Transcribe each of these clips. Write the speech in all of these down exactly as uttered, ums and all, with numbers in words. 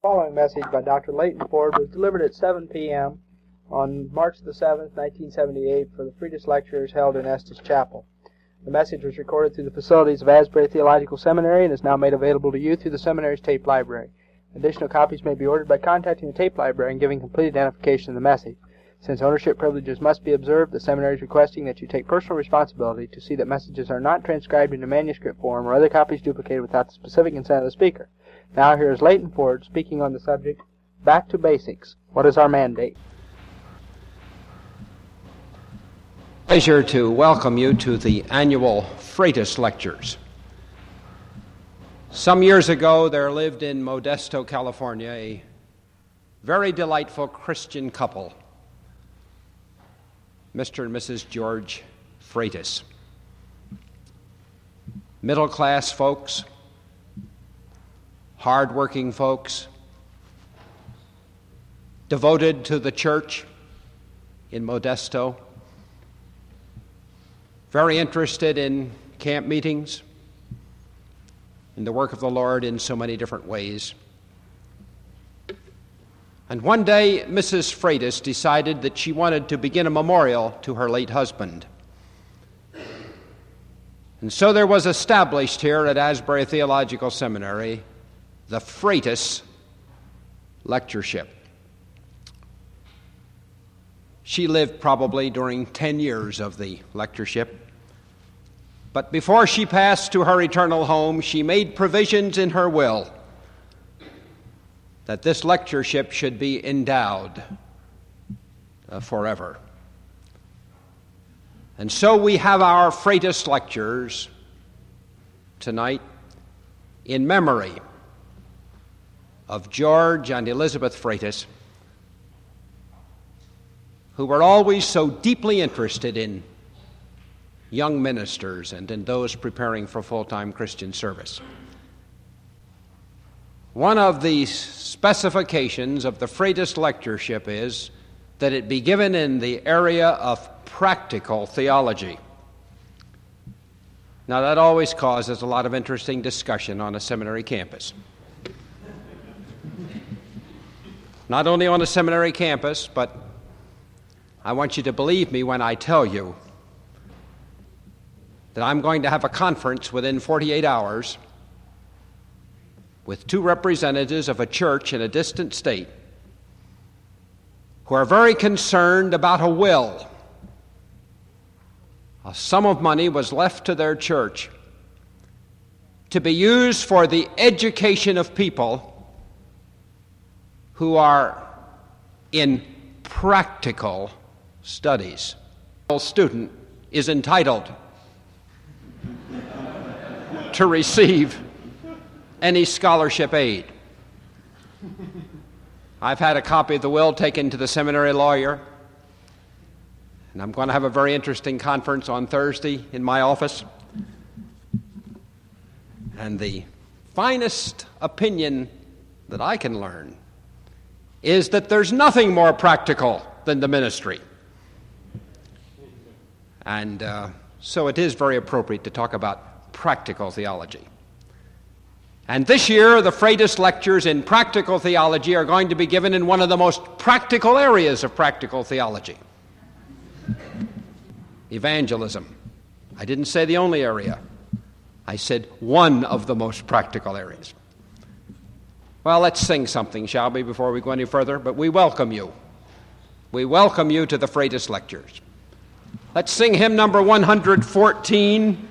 following message by Doctor Leighton Ford was delivered at seven p.m. on March the seventh, nineteen seventy-eight, for the Freitas Lectures held in Estes Chapel. The message was recorded through the facilities of Asbury Theological Seminary and is now made available to you through the seminary's tape library. Additional copies may be ordered by contacting the tape library and giving complete identification of the message. Since ownership privileges must be observed, the seminary is requesting that you take personal responsibility to see that messages are not transcribed into manuscript form or other copies duplicated without the specific consent of the speaker. Now here is Leighton Ford speaking on the subject, Back to Basics. What is our mandate? Pleasure to welcome you to the annual Freitas Lectures. Some years ago, there lived in Modesto, California, a very delightful Christian couple, Mister and Missus George Freitas. Middle-class folks, hard-working folks, devoted to the church in Modesto, very interested in camp meetings, in the work of the Lord in so many different ways. And one day, Missus Freitas decided that she wanted to begin a memorial to her late husband. And so there was established here at Asbury Theological Seminary the Freitas Lectureship. She lived probably during ten years of the lectureship. But before she passed to her eternal home, she made provisions in her will that this lectureship should be endowed uh, forever. And so we have our Freitas Lectures tonight in memory of George and Elizabeth Freitas, who were always so deeply interested in young ministers and in those preparing for full-time Christian service. One of the specifications of the Freitas Lectureship is that it be given in the area of practical theology. Now, that always causes a lot of interesting discussion on a seminary campus. Not only on a seminary campus, but I want you to believe me when I tell you that I'm going to have a conference within forty-eight hours with two representatives of a church in a distant state who are very concerned about a will. A sum of money was left to their church to be used for the education of people who are in practical studies. A student is entitled to receive any scholarship aid. I've had a copy of the will taken to the seminary lawyer, and I'm going to have a very interesting conference on Thursday in my office. And the finest opinion that I can learn is that there's nothing more practical than the ministry. And uh, so it is very appropriate to talk about practical theology. And this year, the Freitas Lectures in practical theology are going to be given in one of the most practical areas of practical theology: evangelism. I didn't say the only area. I said one of the most practical areas. Well, let's sing something, shall we, before we go any further? But we welcome you. We welcome you to the Freitas Lectures. Let's sing hymn number one hundred fourteen.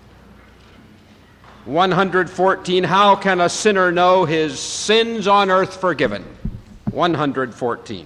one fourteen, How Can a Sinner Know His Sins on Earth Forgiven? one fourteen.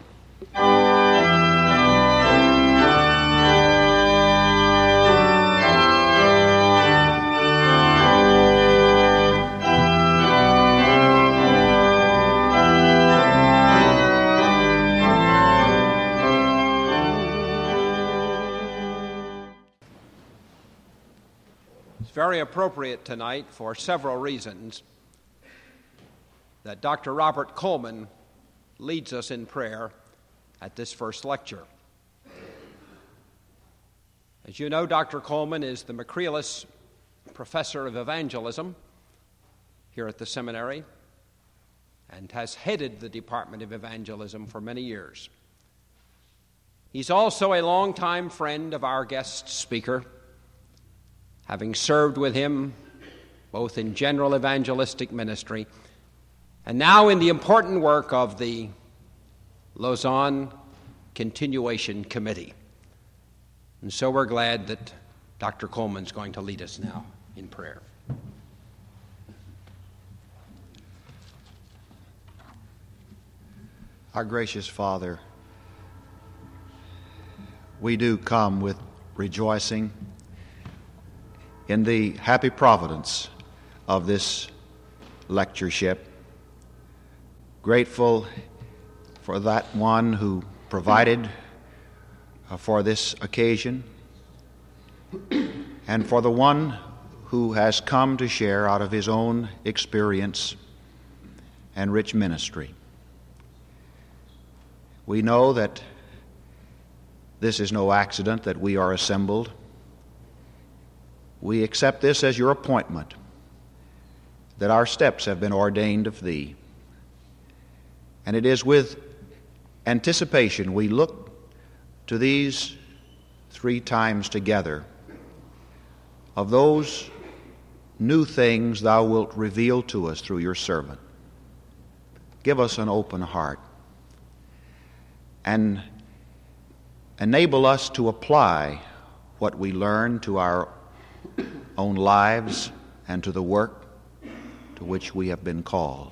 Very appropriate tonight for several reasons that Doctor Robert Coleman leads us in prayer at this first lecture. As you know, Doctor Coleman is the McCreeless Professor of Evangelism here at the seminary, and has headed the Department of Evangelism for many years. He's also a longtime friend of our guest speaker, having served with him both in general evangelistic ministry and now in the important work of the Lausanne Continuation Committee. And so we're glad that Doctor Coleman's going to lead us now in prayer. Our gracious Father, we do come with rejoicing in the happy providence of this lectureship, grateful for that one who provided uh, for this occasion, and for the one who has come to share out of his own experience and rich ministry. We know that this is no accident that we are assembled. We accept this as your appointment, that our steps have been ordained of thee. And it is with anticipation we look to these three times together of those new things thou wilt reveal to us through your servant. Give us an open heart and enable us to apply what we learn to our own lives and to the work to which we have been called.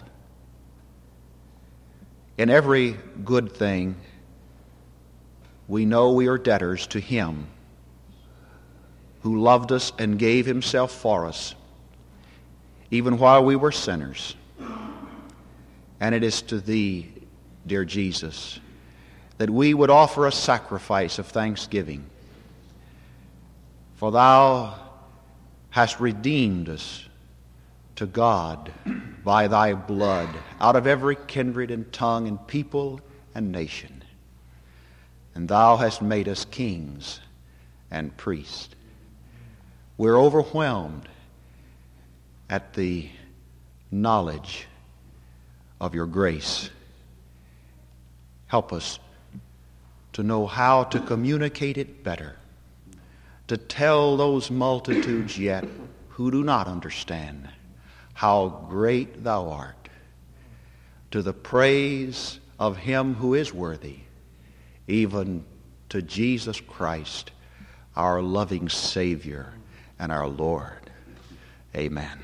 In every good thing, we know we are debtors to Him who loved us and gave Himself for us, even while we were sinners. And it is to Thee, dear Jesus, that we would offer a sacrifice of thanksgiving. For Thou hast redeemed us to God by Thy blood out of every kindred and tongue and people and nation. And Thou hast made us kings and priests. We're overwhelmed at the knowledge of Your grace. Help us to know how to communicate it better, to tell those multitudes yet who do not understand how great Thou art, to the praise of Him who is worthy, even to Jesus Christ, our loving Savior and our Lord. Amen.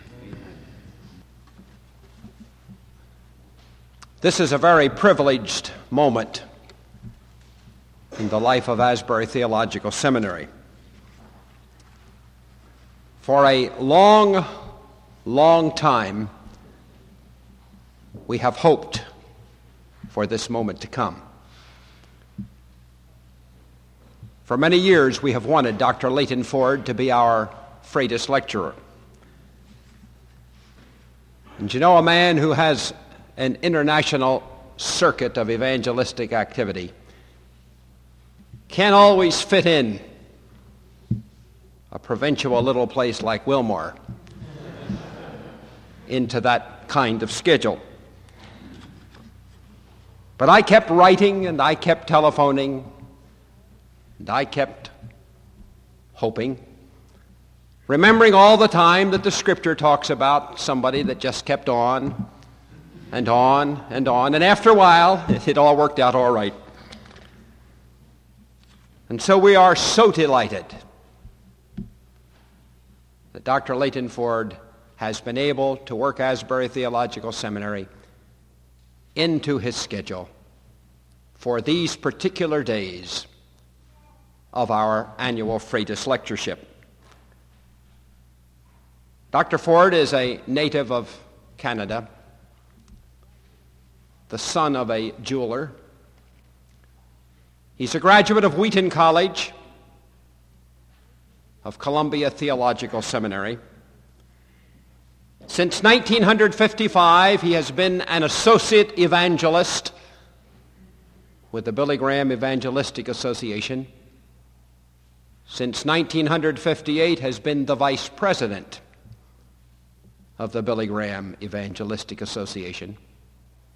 This is a very privileged moment in the life of Asbury Theological Seminary. For a long, long time, we have hoped for this moment to come. For many years, we have wanted Doctor Leighton Ford to be our Freitas lecturer. And you know, a man who has an international circuit of evangelistic activity can't always fit in a provincial little place like Wilmore into that kind of schedule. But I kept writing, and I kept telephoning, and I kept hoping, remembering all the time that the Scripture talks about somebody that just kept on and on and on, and after a while, it, it all worked out all right. And so we are so delighted that Doctor Leighton Ford has been able to work Asbury Theological Seminary into his schedule for these particular days of our annual Freitas lectureship. Doctor Ford is a native of Canada, the son of a jeweler. He's a graduate of Wheaton College, of Columbia Theological Seminary. Since nineteen fifty-five, he has been an associate evangelist with the Billy Graham Evangelistic Association. Since nineteen fifty-eight, has been the vice president of the Billy Graham Evangelistic Association.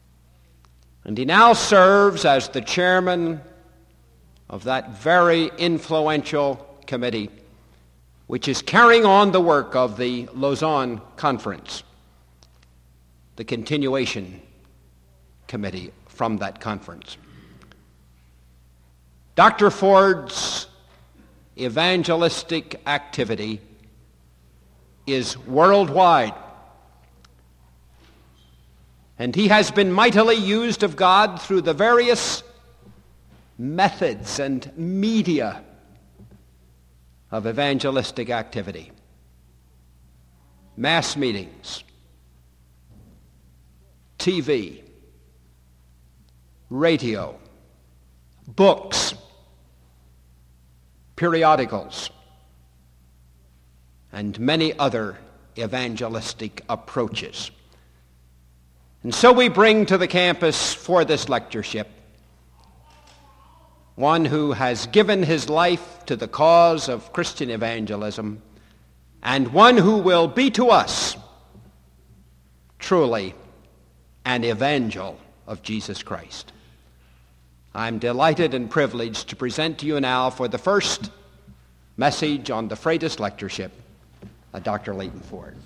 And he now serves as the chairman of that very influential committee which is carrying on the work of the Lausanne Conference, the continuation committee from that conference. Doctor Ford's evangelistic activity is worldwide, and he has been mightily used of God through the various methods and media of evangelistic activity. Mass meetings, T V, radio, books, periodicals, and many other evangelistic approaches. And so we bring to the campus for this lectureship one who has given his life to the cause of Christian evangelism, and one who will be to us truly an evangel of Jesus Christ. I'm delighted and privileged to present to you now for the first message on the Freitas Lectureship, uh, Doctor Leighton Ford.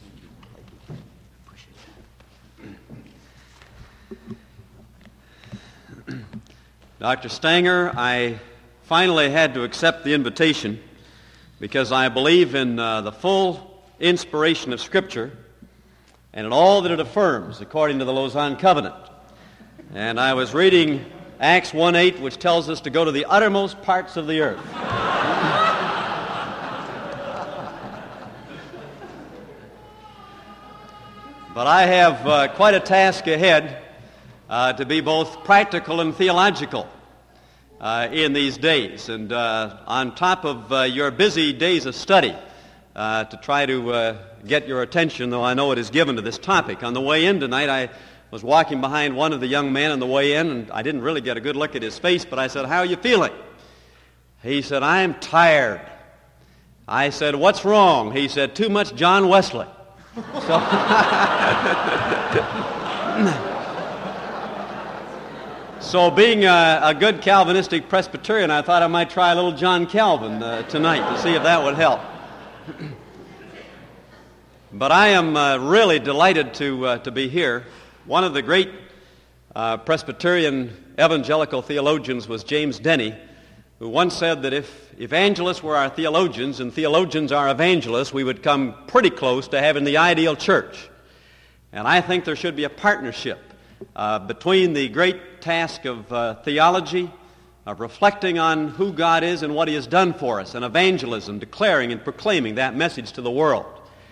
Doctor Stanger, I finally had to accept the invitation because I believe in uh, the full inspiration of Scripture and in all that it affirms according to the Lausanne Covenant. And I was reading Acts one eight, which tells us to go to the uttermost parts of the earth. But I have uh, quite a task ahead uh, to be both practical and theological uh, in these days. And uh, on top of uh, your busy days of study, uh, to try to uh, get your attention, though I know it is given to this topic. On the way in tonight, I was walking behind one of the young men on the way in, and I didn't really get a good look at his face, but I said, "How are you feeling?" He said, "I'm tired." I said, "What's wrong?" He said, "Too much John Wesley." So, so being a, a good Calvinistic Presbyterian, I thought I might try a little John Calvin uh, tonight to see if that would help. But I am uh, really delighted to uh, to be here. One of the great uh, Presbyterian evangelical theologians was James Denney, who once said that if evangelists were our theologians and theologians are evangelists, we would come pretty close to having the ideal church. And I think there should be a partnership uh, between the great task of uh, theology, of reflecting on who God is and what He has done for us, and evangelism, declaring and proclaiming that message to the world.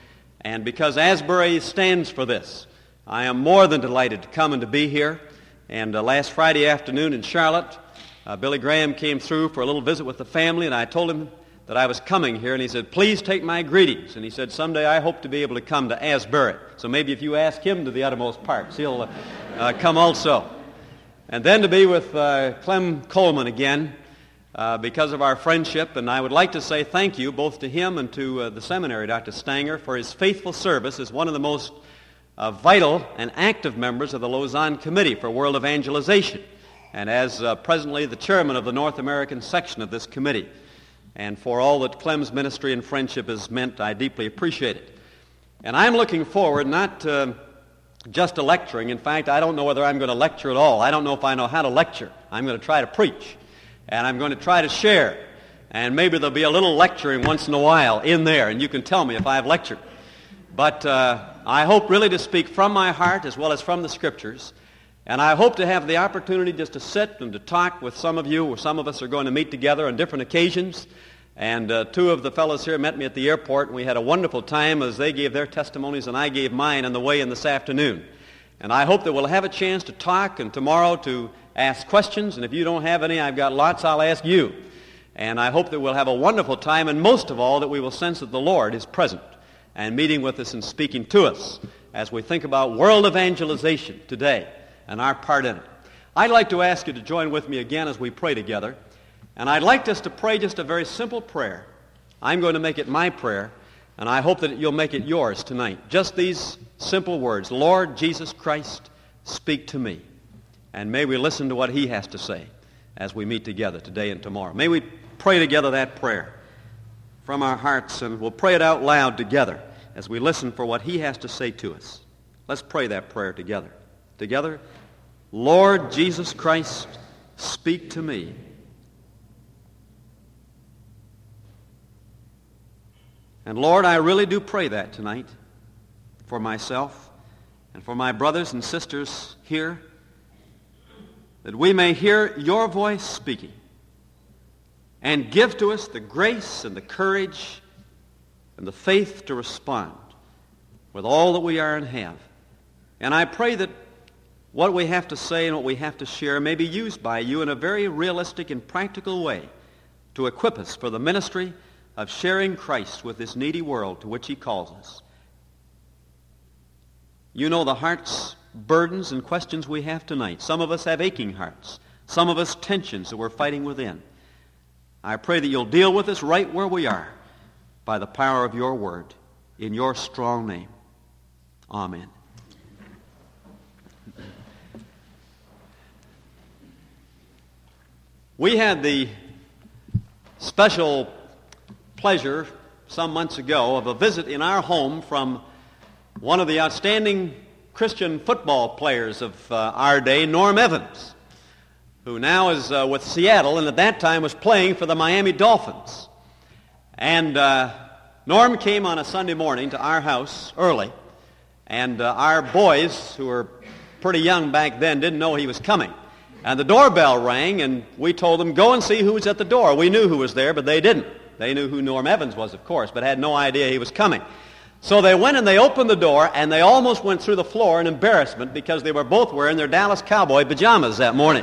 And because Asbury stands for this, I am more than delighted to come and to be here. And uh, last Friday afternoon in Charlotte, uh, Billy Graham came through for a little visit with the family, and I told him that I was coming here, and he said, "Please take my greetings." And he said, "Someday I hope to be able to come to Asbury. So maybe if you ask him to the uttermost parts, he'll uh, uh, come also." And then to be with uh, Clem Coleman again uh, because of our friendship. And I would like to say thank you both to him and to uh, the seminary, Doctor Stanger, for his faithful service as one of the most uh, vital and active members of the Lausanne Committee for World Evangelization, and as uh, presently the chairman of the North American section of this committee. And for all that Clem's ministry and friendship has meant, I deeply appreciate it. And I'm looking forward not uh, just to lecturing. In fact, I don't know whether I'm going to lecture at all. I don't know if I know how to lecture. I'm going to try to preach, and I'm going to try to share. And maybe there'll be a little lecturing once in a while in there, and you can tell me if I've lectured. But uh, I hope really to speak from my heart as well as from the Scriptures. And I hope to have the opportunity just to sit and to talk with some of you, or some of us are going to meet together on different occasions. And uh, two of the fellows here met me at the airport, and we had a wonderful time as they gave their testimonies and I gave mine on the way in this afternoon. And I hope that we'll have a chance to talk and tomorrow to ask questions. And if you don't have any, I've got lots I'll ask you. And I hope that we'll have a wonderful time, and most of all that we will sense that the Lord is present and meeting with us and speaking to us as we think about world evangelization today and our part in it. I'd like to ask you to join with me again as we pray together. And I'd like us to pray just a very simple prayer. I'm going to make it my prayer, and I hope that you'll make it yours tonight. Just these simple words: "Lord Jesus Christ, speak to me." And may we listen to what he has to say as we meet together today and tomorrow. May we pray together that prayer from our hearts, and we'll pray it out loud together as we listen for what he has to say to us. Let's pray that prayer together. Together, Lord Jesus Christ, speak to me. And Lord, I really do pray that tonight for myself and for my brothers and sisters here, that we may hear your voice speaking and give to us the grace and the courage and the faith to respond with all that we are and have. And I pray that what we have to say and what we have to share may be used by you in a very realistic and practical way to equip us for the ministry of sharing Christ with this needy world to which he calls us. You know the heart's burdens and questions we have tonight. Some of us have aching hearts. Some of us tensions that we're fighting within. I pray that you'll deal with us right where we are by the power of your word, in your strong name. Amen. We had the special pleasure some months ago of a visit in our home from one of the outstanding Christian football players of uh, our day, Norm Evans, who now is uh, with Seattle and at that time was playing for the Miami Dolphins. And uh, Norm came on a Sunday morning to our house early, and uh, our boys, who were pretty young back then, didn't know he was coming. And the doorbell rang, and we told them, go and see who was at the door. We knew who was there, but they didn't. They knew who Norm Evans was, of course, but had no idea he was coming. So they went and they opened the door, and they almost went through the floor in embarrassment because they were both wearing their Dallas Cowboy pajamas that morning.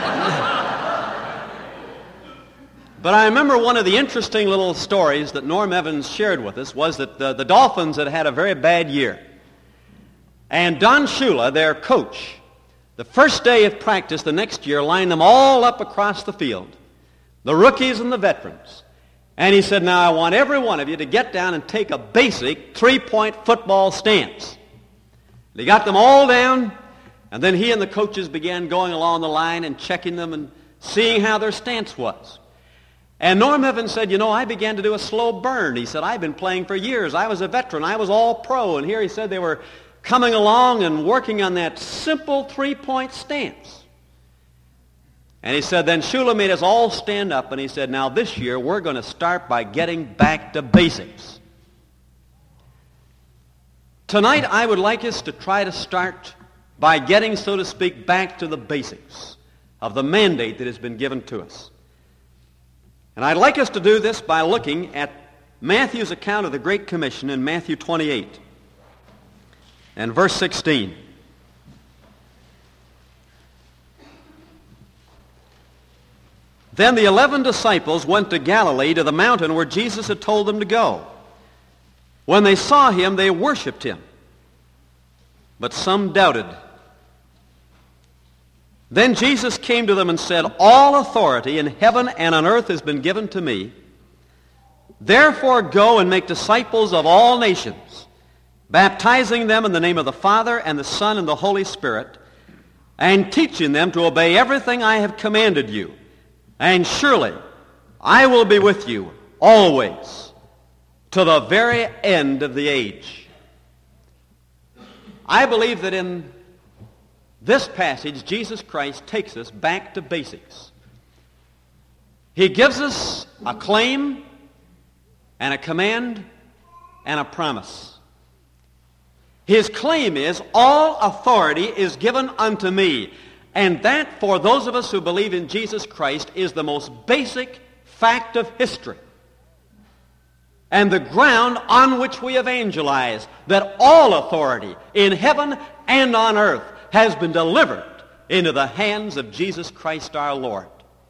But I remember one of the interesting little stories that Norm Evans shared with us was that the, the Dolphins had had a very bad year. And Don Shula, their coach, the first day of practice the next year, lined them all up across the field, the rookies and the veterans. And he said, now I want every one of you to get down and take a basic three-point football stance. And he got them all down, and then he and the coaches began going along the line and checking them and seeing how their stance was. And Norm Evans said, you know, I began to do a slow burn. He said, I've been playing for years. I was a veteran. I was all pro. And here he said they were coming along and working on that simple three-point stance. And he said, then Shula made us all stand up, and he said, now this year we're going to start by getting back to basics. Tonight I would like us to try to start by getting, so to speak, back to the basics of the mandate that has been given to us. And I'd like us to do this by looking at Matthew's account of the Great Commission in Matthew twenty-eight and verse sixteen. Then the eleven disciples went to Galilee, to the mountain where Jesus had told them to go. When they saw him, they worshipped him, but some doubted. Then Jesus came to them and said, all authority in heaven and on earth has been given to me. Therefore go and make disciples of all nations, baptizing them in the name of the Father and the Son and the Holy Spirit, and teaching them to obey everything I have commanded you. And surely I will be with you always to the very end of the age. I believe that in this passage, Jesus Christ takes us back to basics. He gives us a claim and a command and a promise. His claim is, all authority is given unto me. And that, for those of us who believe in Jesus Christ, is the most basic fact of history. And the ground on which we evangelize, that all authority in heaven and on earth has been delivered into the hands of Jesus Christ our Lord.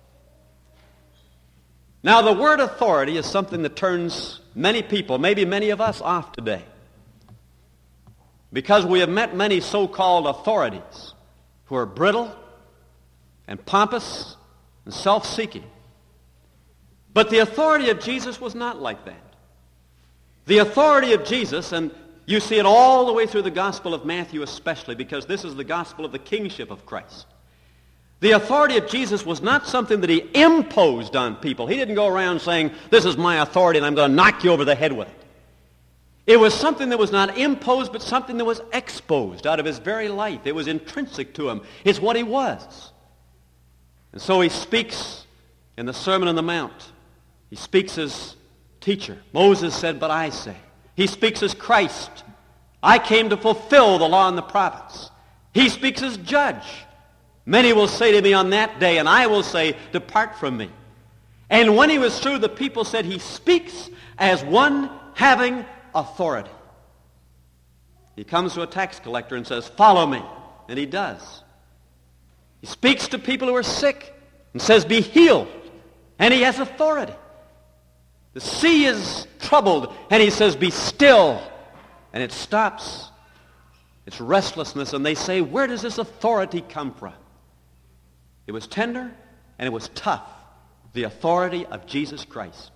Now, the word authority is something that turns many people, maybe many of us, off today, because we have met many so-called authorities who are brittle and pompous and self-seeking. But the authority of Jesus was not like that. The authority of Jesus, and you see it all the way through the Gospel of Matthew especially, because this is the gospel of the kingship of Christ. The authority of Jesus was not something that he imposed on people. He didn't go around saying, this is my authority and I'm going to knock you over the head with it. It was something that was not imposed, but something that was exposed out of his very life. It was intrinsic to him. It's what he was. And so he speaks in the Sermon on the Mount. He speaks as teacher. Moses said, but I say. He speaks as Christ. I came to fulfill the law and the prophets. He speaks as judge. Many will say to me on that day, and I will say, depart from me. And when he was through, the people said, he speaks as one having authority. He comes to a tax collector and says, follow me. And he does. He speaks to people who are sick and says, be healed. And he has authority. The sea is troubled, and he says, be still. And it stops its restlessness, and they say, where does this authority come from? It was tender, and it was tough. The authority of Jesus Christ.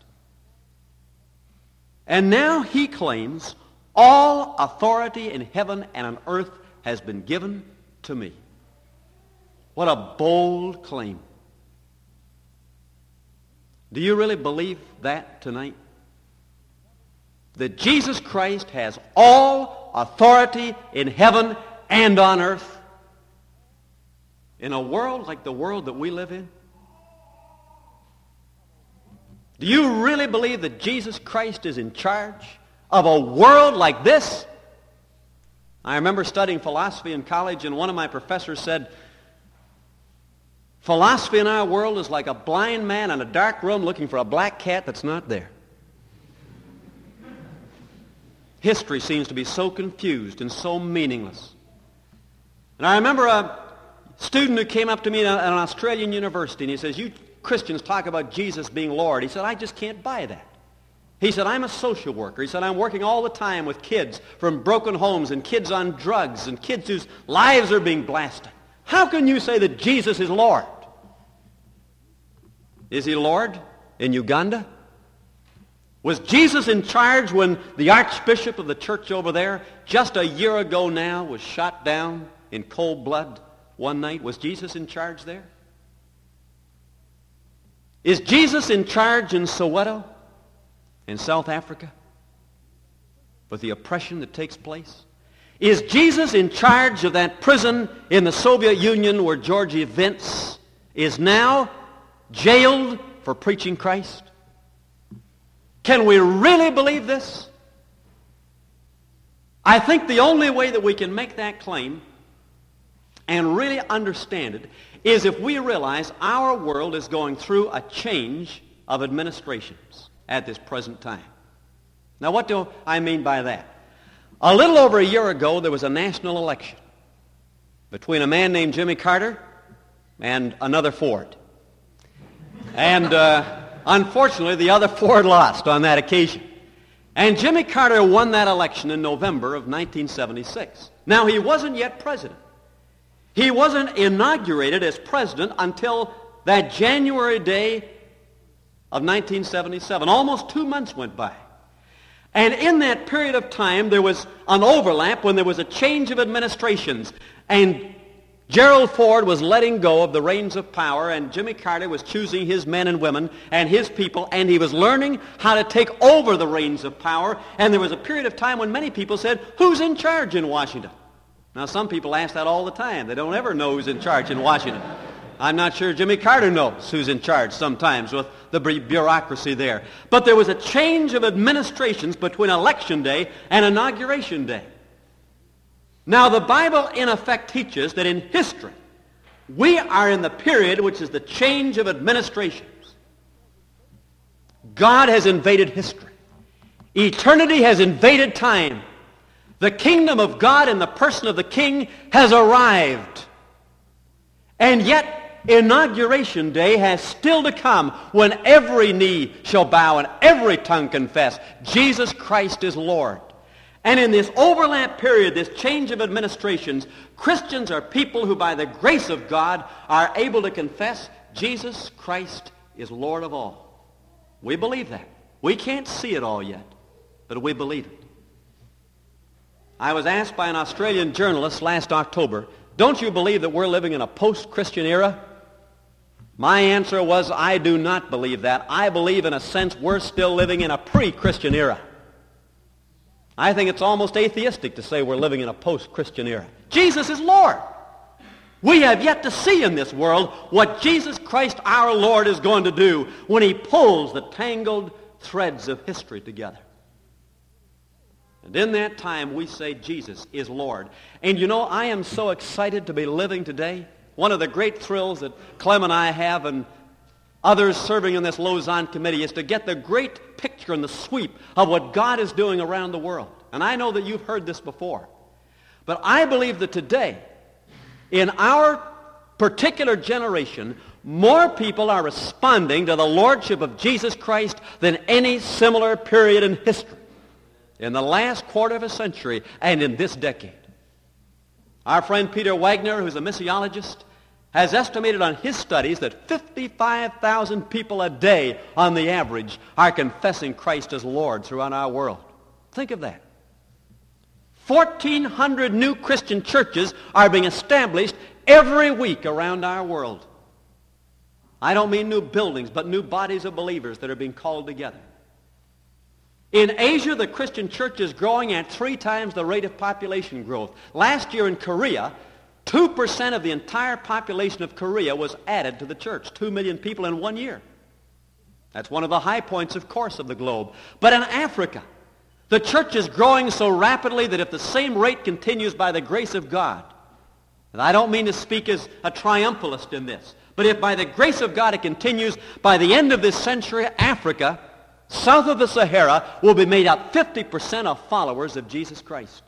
And now he claims, all authority in heaven and on earth has been given to me. What a bold claim. Do you really believe that tonight? That Jesus Christ has all authority in heaven and on earth? In a world like the world that we live in? Do you really believe that Jesus Christ is in charge of a world like this? I remember studying philosophy in college, and one of my professors said, philosophy in our world is like a blind man in a dark room looking for a black cat that's not there. History seems to be so confused and so meaningless. And I remember a student who came up to me at an Australian university, and he says, you Christians talk about Jesus being Lord. He said, I just can't buy that. He said, I'm a social worker. He said, I'm working all the time with kids from broken homes and kids on drugs and kids whose lives are being blasted. How can you say that Jesus is Lord? Is he Lord in Uganda? Was Jesus in charge when the archbishop of the church over there, just a year ago now, was shot down in cold blood one night? Was Jesus in charge there? Is Jesus in charge in Soweto, in South Africa, with the oppression that takes place? Is Jesus in charge of that prison in the Soviet Union where Georgy Vents is now jailed for preaching Christ? Can we really believe this? I think the only way that we can make that claim and really understand it is if we realize our world is going through a change of administrations at this present time. Now, what do I mean by that? A little over a year ago, there was a national election between a man named Jimmy Carter and another Ford. And uh, unfortunately, the other Ford lost on that occasion. And Jimmy Carter won that election in November of nineteen seventy-six. Now, he wasn't yet president. He wasn't inaugurated as president until that January day of nineteen seventy-seven. Almost two months went by. And in that period of time, there was an overlap when there was a change of administrations. And Gerald Ford was letting go of the reins of power, and Jimmy Carter was choosing his men and women and his people, and he was learning how to take over the reins of power. And there was a period of time when many people said, who's in charge in Washington? Now, some people ask that all the time. They don't ever know who's in charge in Washington. I'm not sure Jimmy Carter knows who's in charge sometimes with the bureaucracy there. But there was a change of administrations between Election Day and Inauguration Day. Now, the Bible, in effect, teaches that in history, we are in the period which is the change of administrations. God has invaded history. Eternity has invaded time. The kingdom of God in the person of the King has arrived. And yet, Inauguration Day has still to come when every knee shall bow and every tongue confess Jesus Christ is Lord. And in this overlap period, this change of administrations, Christians are people who by the grace of God are able to confess Jesus Christ is Lord of all. We believe that. We can't see it all yet, but we believe it. I was asked by an Australian journalist last October, don't you believe that we're living in a post-Christian era? My answer was, I do not believe that. I believe, in a sense, we're still living in a pre-Christian era. I think it's almost atheistic to say we're living in a post-Christian era. Jesus is Lord. We have yet to see in this world what Jesus Christ our Lord is going to do when he pulls the tangled threads of history together. And in that time we say Jesus is Lord. And you know, I am so excited to be living today. One of the great thrills that Clem and I have, and others serving in this Lausanne committee, is to get the great picture and the sweep of what God is doing around the world. And I know that you've heard this before. But I believe that today, in our particular generation, more people are responding to the Lordship of Jesus Christ than any similar period in history, in the last quarter of a century and in this decade. Our friend Peter Wagner, who's a missiologist, has estimated on his studies that fifty-five thousand people a day on the average are confessing Christ as Lord throughout our world. Think of that. fourteen hundred new Christian churches are being established every week around our world. I don't mean new buildings, but new bodies of believers that are being called together. In Asia, the Christian church is growing at three times the rate of population growth. Last year in Korea, two percent of the entire population of Korea was added to the church. Two million people in one year. That's one of the high points, of course, of the globe. But in Africa, the church is growing so rapidly that if the same rate continues by the grace of God, and I don't mean to speak as a triumphalist in this, but if by the grace of God it continues, by the end of this century, Africa, south of the Sahara, will be made up fifty percent of followers of Jesus Christ.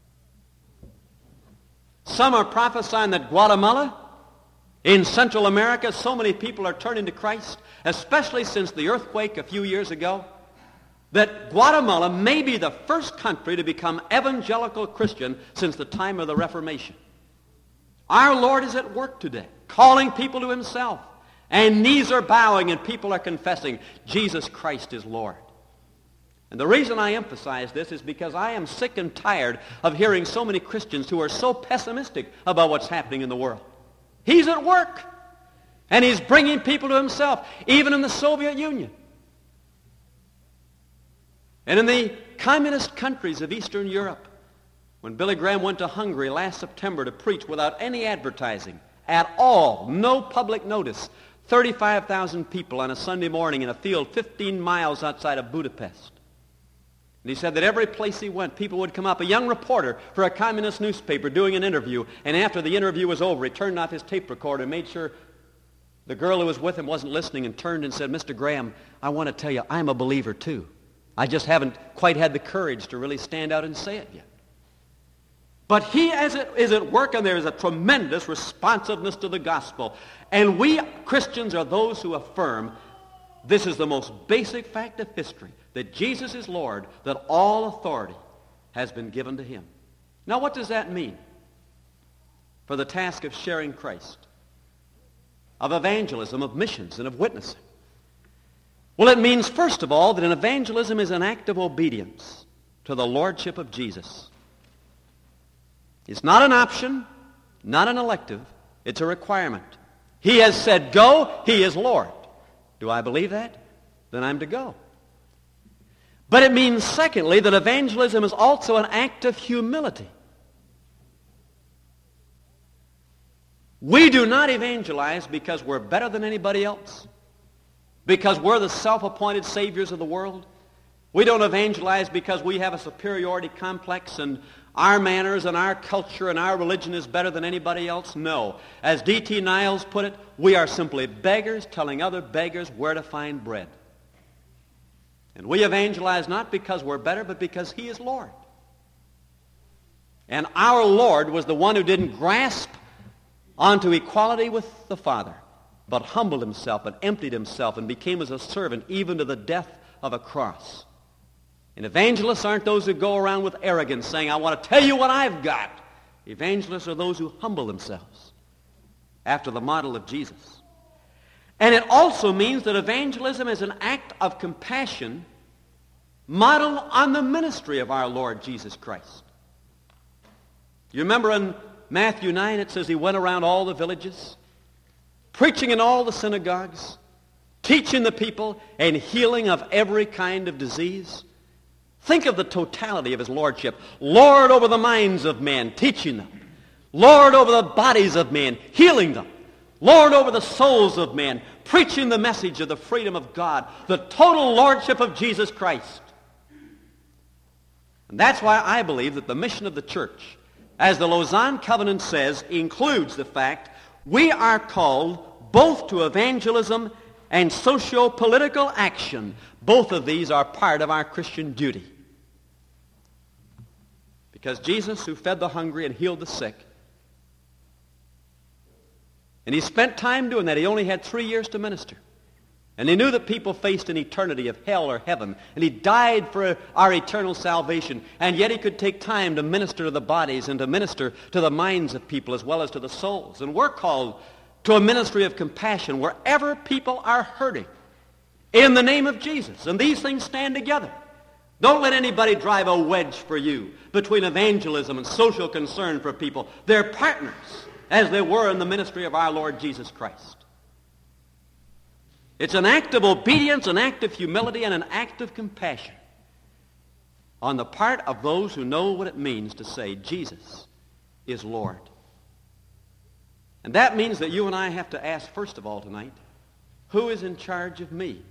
Some are prophesying that Guatemala, in Central America, so many people are turning to Christ, especially since the earthquake a few years ago, that Guatemala may be the first country to become evangelical Christian since the time of the Reformation. Our Lord is at work today, calling people to himself, and knees are bowing and people are confessing Jesus Christ is Lord. And the reason I emphasize this is because I am sick and tired of hearing so many Christians who are so pessimistic about what's happening in the world. He's at work, and he's bringing people to himself, even in the Soviet Union. And in the communist countries of Eastern Europe, when Billy Graham went to Hungary last September to preach without any advertising at all, no public notice, thirty-five thousand people on a Sunday morning in a field fifteen miles outside of Budapest. And he said that every place he went, people would come up. A young reporter for a communist newspaper doing an interview, and after the interview was over, he turned off his tape recorder and made sure the girl who was with him wasn't listening, and turned and said, "Mister Graham, I want to tell you, I'm a believer too. I just haven't quite had the courage to really stand out and say it yet." But he as it is at work, and there is a tremendous responsiveness to the gospel. And we Christians are those who affirm this is the most basic fact of history, that Jesus is Lord, that all authority has been given to him. Now, what does that mean for the task of sharing Christ, of evangelism, of missions, and of witnessing? Well, it means, first of all, that an evangelism is an act of obedience to the Lordship of Jesus. It's not an option, not an elective. It's a requirement. He has said, go, he is Lord. Do I believe that? Then I'm to go. But it means, secondly, that evangelism is also an act of humility. We do not evangelize because we're better than anybody else, because we're the self-appointed saviors of the world. We don't evangelize because we have a superiority complex and our manners and our culture and our religion is better than anybody else. No. As D T Niles put it, we are simply beggars telling other beggars where to find bread. And we evangelize not because we're better, but because he is Lord. And our Lord was the one who didn't grasp onto equality with the Father, but humbled himself and emptied himself and became as a servant even to the death of a cross. And evangelists aren't those who go around with arrogance saying, I want to tell you what I've got. Evangelists are those who humble themselves after the model of Jesus. And it also means that evangelism is an act of compassion modeled on the ministry of our Lord Jesus Christ. You remember in Matthew nine it says he went around all the villages preaching in all the synagogues, teaching the people, and healing of every kind of disease. Think of the totality of his lordship. Lord over the minds of men, teaching them. Lord over the bodies of men, healing them. Lord over the souls of men, preaching the message of the freedom of God, the total lordship of Jesus Christ. And that's why I believe that the mission of the church, as the Lausanne Covenant says, includes the fact we are called both to evangelism and socio-political action. Both of these are part of our Christian duty. Because Jesus, who fed the hungry and healed the sick, and he spent time doing that. He only had three years to minister. And he knew that people faced an eternity of hell or heaven. And he died for our eternal salvation. And yet he could take time to minister to the bodies and to minister to the minds of people as well as to the souls. And we're called to a ministry of compassion wherever people are hurting in the name of Jesus. And these things stand together. Don't let anybody drive a wedge for you between evangelism and social concern for people. They're partners, as they were in the ministry of our Lord Jesus Christ. It's an act of obedience, an act of humility, and an act of compassion on the part of those who know what it means to say, Jesus is Lord. And that means that you and I have to ask, first of all tonight, who is in charge of me?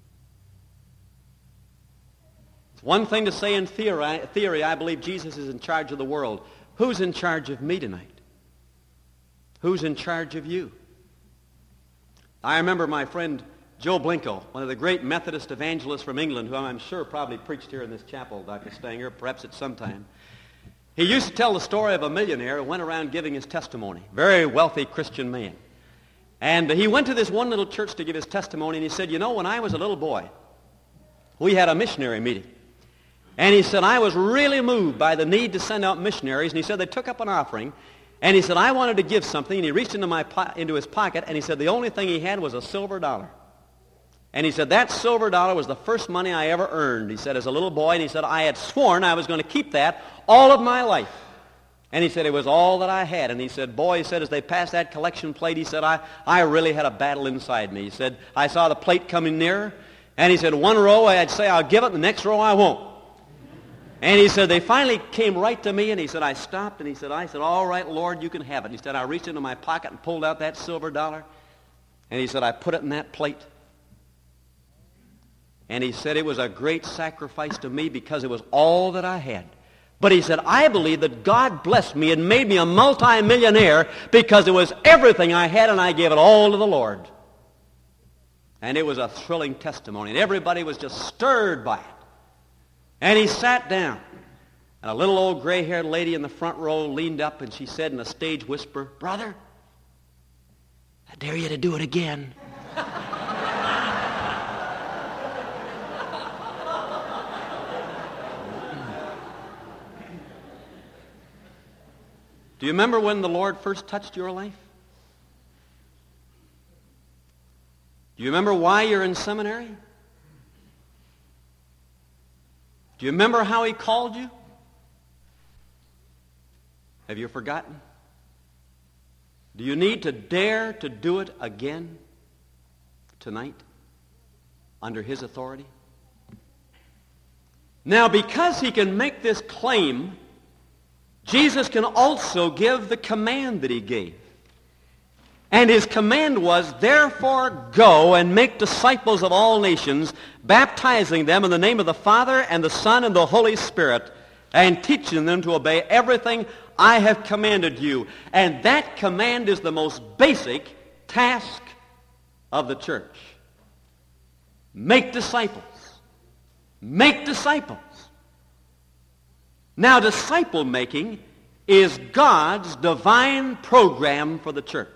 It's one thing to say in theory, theory, I believe Jesus is in charge of the world. Who's in charge of me tonight? Who's in charge of you? I remember my friend Joe Blinko, one of the great Methodist evangelists from England, who I'm sure probably preached here in this chapel, Doctor Stanger, perhaps at some time. He used to tell the story of a millionaire who went around giving his testimony, very wealthy Christian man. And he went to this one little church to give his testimony, and he said, you know, when I was a little boy, we had a missionary meeting. And he said, I was really moved by the need to send out missionaries, and he said they took up an offering. And he said, I wanted to give something, and he reached into, my po- into his pocket, and he said the only thing he had was a silver dollar. And he said, that silver dollar was the first money I ever earned, he said, as a little boy, and he said, I had sworn I was going to keep that all of my life. And he said, it was all that I had. And he said, boy, he said, as they passed that collection plate, he said, I, I really had a battle inside me. He said, I saw the plate coming nearer, and he said, one row I'd say I'll give it, and the next row I won't. And he said, they finally came right to me, and he said, I stopped, and he said, I said, all right, Lord, you can have it. And he said, I reached into my pocket and pulled out that silver dollar, and he said, I put it in that plate. And he said, it was a great sacrifice to me because it was all that I had. But he said, I believe that God blessed me and made me a multimillionaire because it was everything I had, and I gave it all to the Lord. And it was a thrilling testimony, and everybody was just stirred by it. And he sat down, and a little old gray-haired lady in the front row leaned up, and she said in a stage whisper, brother, I dare you to do it again. Do you remember when the Lord first touched your life? Do you remember why you're in seminary? Do you remember how he called you? Have you forgotten? Do you need to dare to do it again tonight under his authority? Now, because he can make this claim, Jesus can also give the command that he gave. And his command was, therefore go and make disciples of all nations, baptizing them in the name of the Father and the Son and the Holy Spirit, and teaching them to obey everything I have commanded you. And that command is the most basic task of the church. Make disciples. Make disciples. Now, disciple making is God's divine program for the church.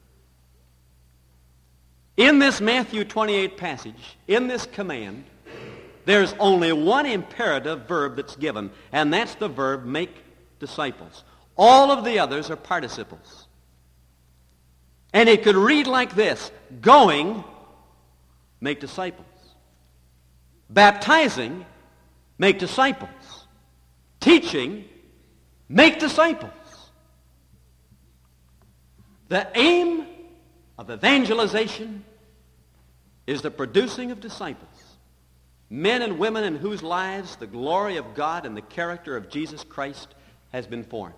In this Matthew twenty-eight passage, in this command, there's only one imperative verb that's given, and that's the verb make disciples. All of the others are participles. And it could read like this: going, make disciples. Baptizing, make disciples. Teaching, make disciples. The aim of evangelization is the producing of disciples, men and women in whose lives the glory of God and the character of Jesus Christ has been formed.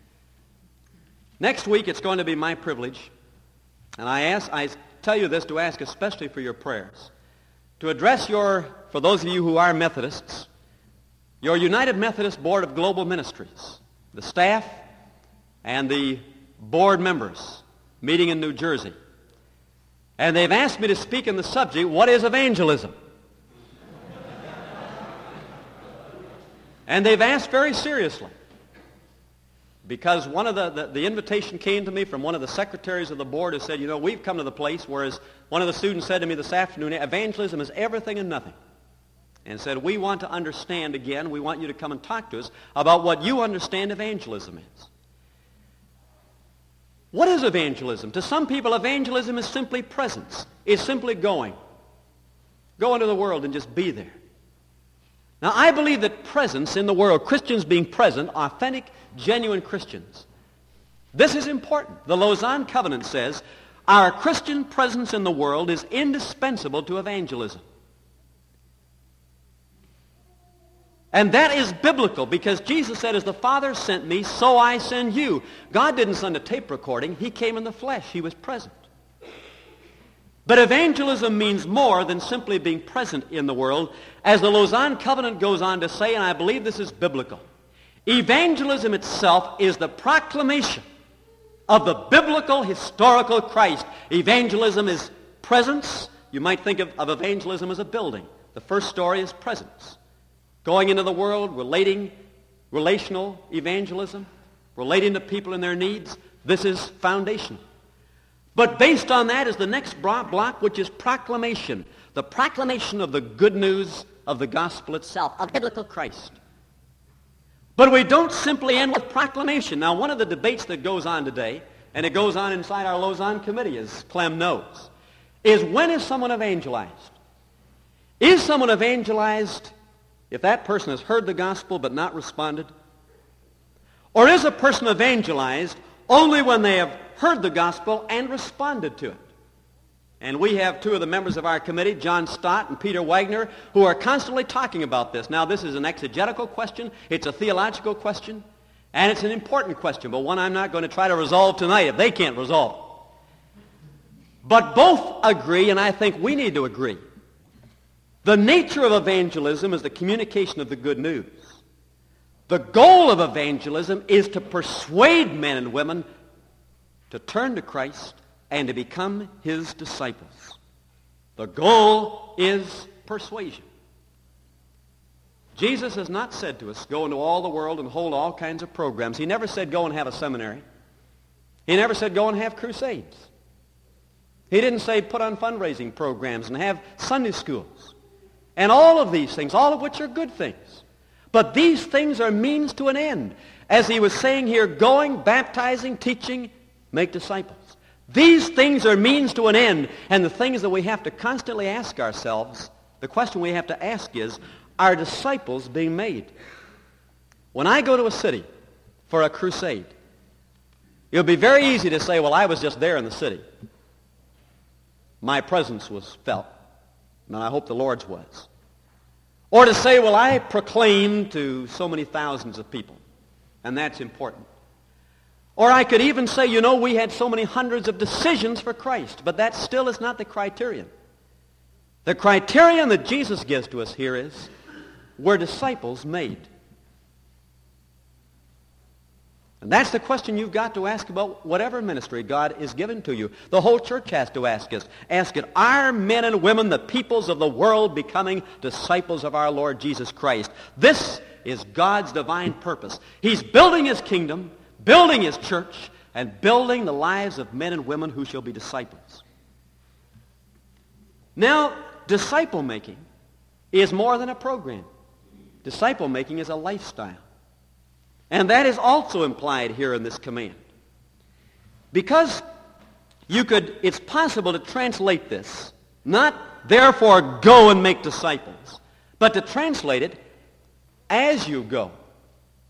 Next week, it's going to be my privilege, and I ask, I tell you this to ask especially for your prayers, to address your, for those of you who are Methodists, your United Methodist Board of Global Ministries, the staff and the board members meeting in New Jersey. And they've asked me to speak on the subject, what is evangelism? And they've asked very seriously, because one of the, the, the invitation came to me from one of the secretaries of the board who said, you know, we've come to the place where, as one of the students said to me this afternoon, evangelism is everything and nothing. And said, we want to understand again, we want you to come and talk to us about what you understand evangelism is. What is evangelism? To some people, evangelism is simply presence. It's simply going. Go into the world and just be there. Now, I believe that presence in the world, Christians being present, authentic, genuine Christians, this is important. The Lausanne Covenant says, our Christian presence in the world is indispensable to evangelism. And that is biblical, because Jesus said, as the Father sent me, so I send you. God didn't send a tape recording. He came in the flesh. He was present. But evangelism means more than simply being present in the world. As the Lausanne Covenant goes on to say, and I believe this is biblical, evangelism itself is the proclamation of the biblical, historical Christ. Evangelism is presence. You might think of, of evangelism as a building. The first story is presence. Going into the world, relating, relational evangelism, relating to people and their needs, this is foundational. But based on that is the next block, which is proclamation. The proclamation of the good news of the gospel itself, of biblical Christ. But we don't simply end with proclamation. Now, one of the debates that goes on today, and it goes on inside our Lausanne committee, as Clem knows, is when is someone evangelized? Is someone evangelized if that person has heard the gospel but not responded? Or is a person evangelized only when they have heard the gospel and responded to it? And we have two of the members of our committee, John Stott and Peter Wagner, who are constantly talking about this. Now, this is an exegetical question, it's a theological question, and it's an important question, but one I'm not going to try to resolve tonight if they can't resolve it. But both agree, and I think we need to agree, the nature of evangelism is the communication of the good news. The goal of evangelism is to persuade men and women to turn to Christ and to become his disciples. The goal is persuasion. Jesus has not said to us, go into all the world and hold all kinds of programs. He never said, go and have a seminary. He never said, go and have crusades. He didn't say, put on fundraising programs and have Sunday schools. And all of these things, all of which are good things. But these things are means to an end. As he was saying here, going, baptizing, teaching, make disciples. These things are means to an end. And the things that we have to constantly ask ourselves, the question we have to ask is, are disciples being made? When I go to a city for a crusade, it'll be very easy to say, well, I was just there in the city. My presence was felt. And I hope the Lord's was. Or to say, well, I proclaimed to so many thousands of people, and that's important. Or I could even say, you know, we had so many hundreds of decisions for Christ, but that still is not the criterion. The criterion that Jesus gives to us here is, were disciples made? And that's the question you've got to ask about whatever ministry God is given to you. The whole church has to ask us. Ask it, are men and women, the peoples of the world, becoming disciples of our Lord Jesus Christ? This is God's divine purpose. He's building his kingdom, building his church, and building the lives of men and women who shall be disciples. Now, disciple making is more than a program. Disciple making is a lifestyle. And that is also implied here in this command. Because you could, it's possible to translate this, not therefore go and make disciples, but to translate it, as you go,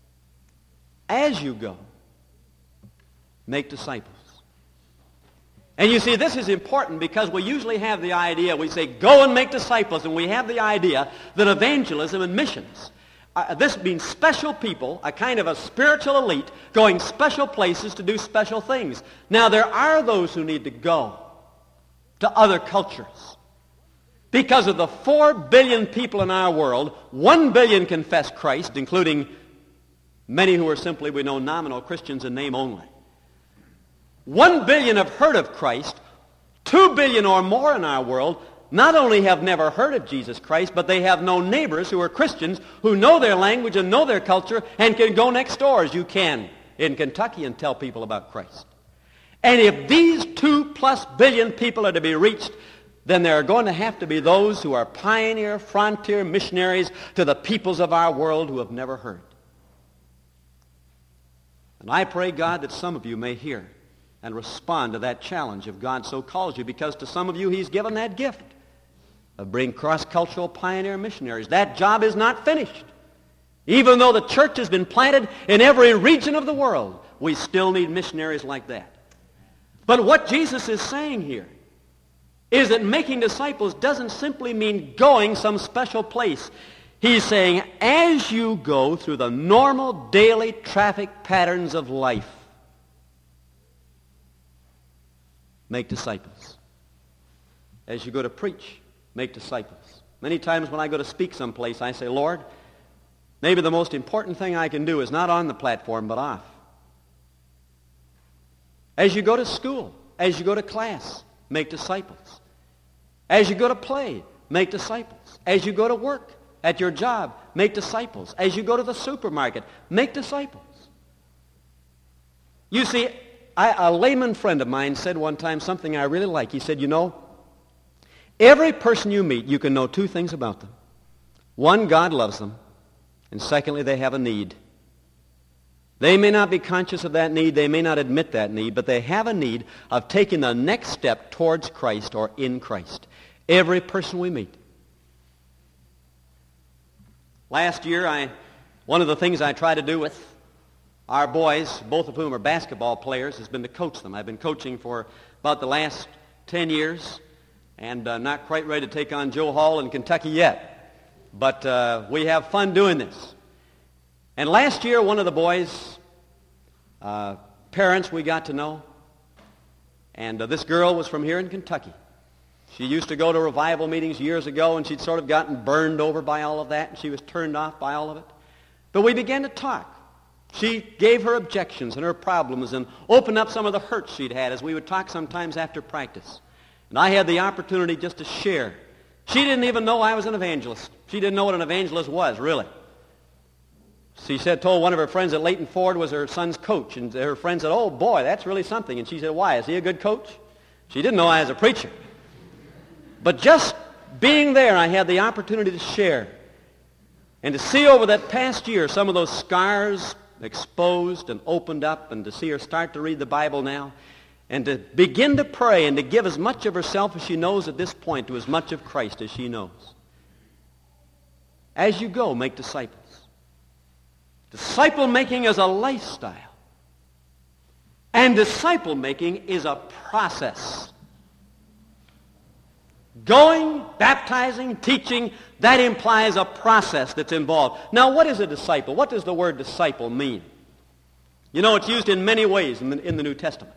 as you go, make disciples. And you see, this is important because we usually have the idea, we say, go and make disciples, and we have the idea that evangelism and missions, uh, this means special people, a kind of a spiritual elite, going special places to do special things. Now, there are those who need to go to other cultures. Because of the four billion people in our world, one billion confess Christ, including many who are simply, we know, nominal Christians in name only. One billion have heard of Christ. Two billion or more in our world not only have never heard of Jesus Christ, but they have no neighbors who are Christians who know their language and know their culture and can go next door, as you can in Kentucky, and tell people about Christ. And if these two plus billion people are to be reached, then there are going to have to be those who are pioneer, frontier missionaries to the peoples of our world who have never heard. And I pray, God, that some of you may hear and respond to that challenge if God so calls you, because to some of you He's given that gift of being cross-cultural pioneer missionaries. That job is not finished. Even though the church has been planted in every region of the world, we still need missionaries like that. But what Jesus is saying here is that making disciples doesn't simply mean going some special place. He's saying, as you go through the normal daily traffic patterns of life, make disciples. As you go to preach, make disciples. Many times when I go to speak someplace, I say, Lord, maybe the most important thing I can do is not on the platform, but off. As you go to school, as you go to class, make disciples. As you go to play, make disciples. As you go to work, at your job, make disciples. As you go to the supermarket, make disciples. You see, I, a layman friend of mine said one time something I really like. He said, you know, every person you meet, you can know two things about them. One, God loves them. And secondly, they have a need. They may not be conscious of that need. They may not admit that need. But they have a need of taking the next step towards Christ or in Christ. Every person we meet. Last year, I, one of the things I try to do with our boys, both of whom are basketball players, has been to coach them. I've been coaching for about the last ten years and uh, not quite ready to take on Joe Hall in Kentucky yet. But uh, we have fun doing this. And last year, one of the boys' uh, parents we got to know, and uh, this girl was from here in Kentucky. She used to go to revival meetings years ago, and she'd sort of gotten burned over by all of that, and she was turned off by all of it. But we began to talk. She gave her objections and her problems and opened up some of the hurts she'd had as we would talk sometimes after practice. And I had the opportunity just to share. She didn't even know I was an evangelist. She didn't know what an evangelist was, really. She said, told one of her friends that Leighton Ford was her son's coach, and her friend said, oh boy, that's really something. And she said, why, is he a good coach? She didn't know I was a preacher. But just being there, I had the opportunity to share and to see over that past year some of those scars exposed and opened up, and to see her start to read the Bible now, and to begin to pray and to give as much of herself as she knows at this point to as much of Christ as she knows. As you go, make disciples. Disciple making is a lifestyle. And disciple making is a process. Going, baptizing, teaching, that implies a process that's involved. Now, what is a disciple? What does the word disciple mean? You know, it's used in many ways in the, in the New Testament.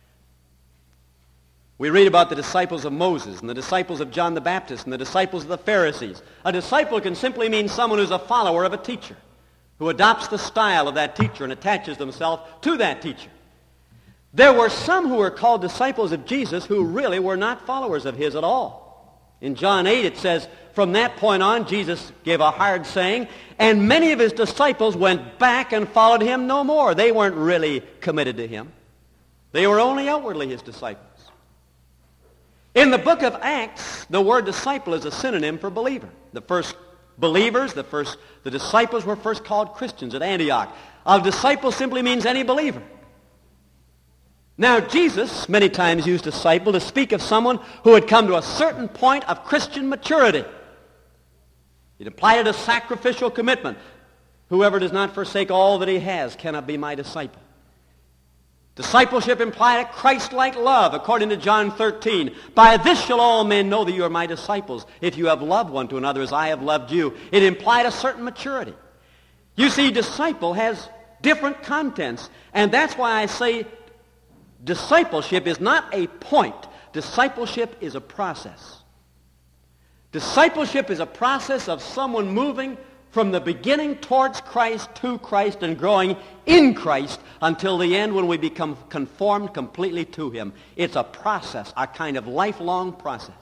We read about the disciples of Moses and the disciples of John the Baptist and the disciples of the Pharisees. A disciple can simply mean someone who's a follower of a teacher, who adopts the style of that teacher and attaches themselves to that teacher. There were some who were called disciples of Jesus who really were not followers of his at all. In John eight it says, from that point on, Jesus gave a hard saying, and many of his disciples went back and followed him no more. They weren't really committed to him. They were only outwardly his disciples. In the book of Acts, the word disciple is a synonym for believer. The first believers, the first, the disciples were first called Christians at Antioch. A disciple simply means any believer. Now, Jesus many times used disciple to speak of someone who had come to a certain point of Christian maturity. It implied a sacrificial commitment. Whoever does not forsake all that he has cannot be my disciple. Discipleship implied a Christ-like love, according to John thirteen. By this shall all men know that you are my disciples, if you have loved one to another as I have loved you. It implied a certain maturity. You see, disciple has different contents, and that's why I say discipleship is not a point. Discipleship is a process. Discipleship is a process of someone moving from the beginning towards Christ, to Christ, and growing in Christ until the end when we become conformed completely to Him. It's a process, a kind of lifelong process.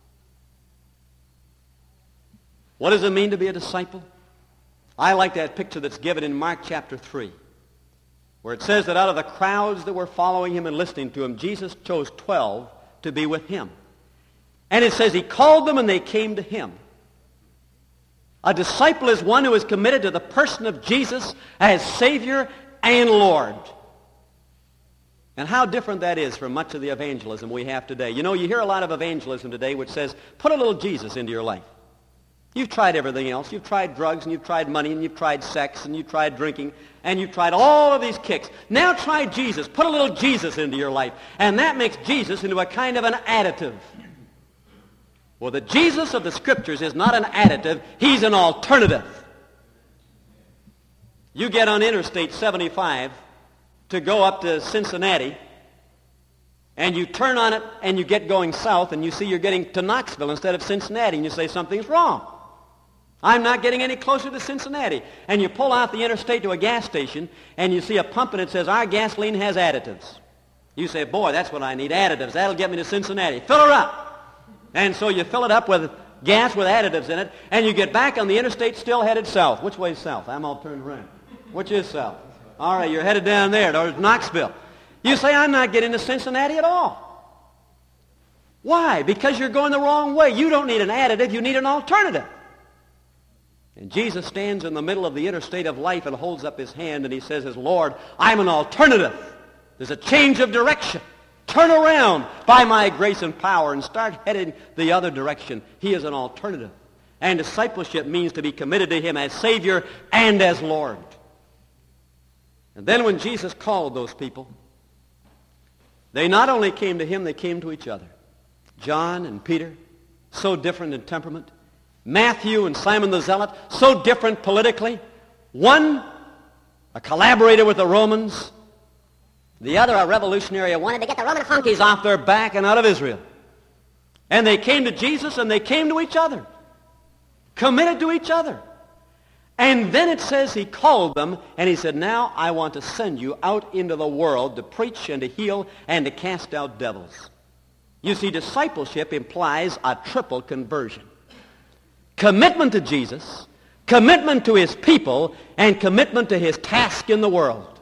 What does it mean to be a disciple? I like that picture that's given in Mark chapter three, where it says that out of the crowds that were following Him and listening to Him, Jesus chose twelve to be with Him. And it says He called them and they came to Him. A disciple is one who is committed to the person of Jesus as Savior and Lord. And how different that is from much of the evangelism we have today. You know, you hear a lot of evangelism today which says, put a little Jesus into your life. You've tried everything else. You've tried drugs, and you've tried money, and you've tried sex, and you've tried drinking, and you've tried all of these kicks. Now try Jesus. Put a little Jesus into your life. And that makes Jesus into a kind of an additive. Well, the Jesus of the Scriptures is not an additive. He's an alternative. You get on Interstate seventy-five to go up to Cincinnati, and you turn on it, and you get going south, and you see you're getting to Knoxville instead of Cincinnati, and you say something's wrong. I'm not getting any closer to Cincinnati. And you pull out the interstate to a gas station, and you see a pump, and it says, our gasoline has additives. You say, boy, that's what I need, additives. That'll get me to Cincinnati. Fill her up. And so you fill it up with gas with additives in it, and you get back on the interstate still headed south. Which way is south? I'm all turned around. Which is south? All right, you're headed down there towards Knoxville. You say, I'm not getting to Cincinnati at all. Why? Because you're going the wrong way. You don't need an additive, you need an alternative. And Jesus stands in the middle of the interstate of life and holds up His hand, and He says, as Lord, I'm an alternative. There's a change of direction. Turn around by my grace and power and start heading the other direction. He is an alternative. And discipleship means to be committed to Him as Savior and as Lord. And then when Jesus called those people, they not only came to Him, they came to each other. John and Peter, so different in temperament. Matthew and Simon the Zealot, so different politically. One, a collaborator with the Romans. The other, a revolutionary who wanted to get the Roman honkies off their back and out of Israel. And they came to Jesus and they came to each other. Committed to each other. And then it says He called them and He said, now I want to send you out into the world to preach and to heal and to cast out devils. You see, discipleship implies a triple conversion. Commitment to Jesus, commitment to His people, and commitment to His task in the world.